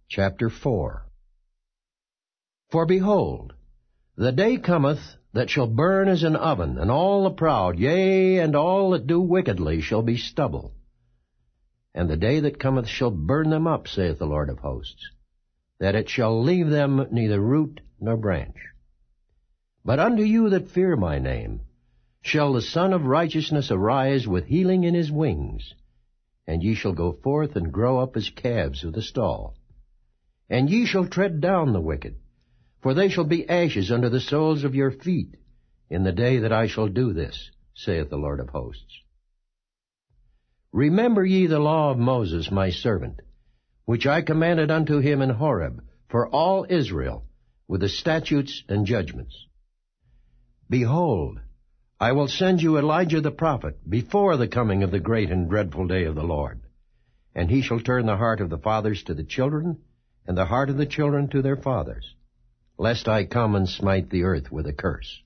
Chapter 4. For behold, the day cometh that shall burn as an oven, and all the proud, yea, and all that do wickedly, shall be stubble. And the day that cometh shall burn them up, saith the Lord of hosts, that it shall leave them neither root nor branch. But unto you that fear my name shall the Son of Righteousness arise with healing in his wings, and ye shall go forth and grow up as calves of the stall. And ye shall tread down the wicked, for they shall be ashes under the soles of your feet, in the day that I shall do this, saith the Lord of hosts. Remember ye the law of Moses my servant, which I commanded unto him in Horeb, for all Israel, with the statutes and judgments. Behold, I will send you Elijah the prophet before the coming of the great and dreadful day of the Lord. And he shall turn the heart of the fathers to the children, and the heart of the children to their fathers, lest I come and smite the earth with a curse.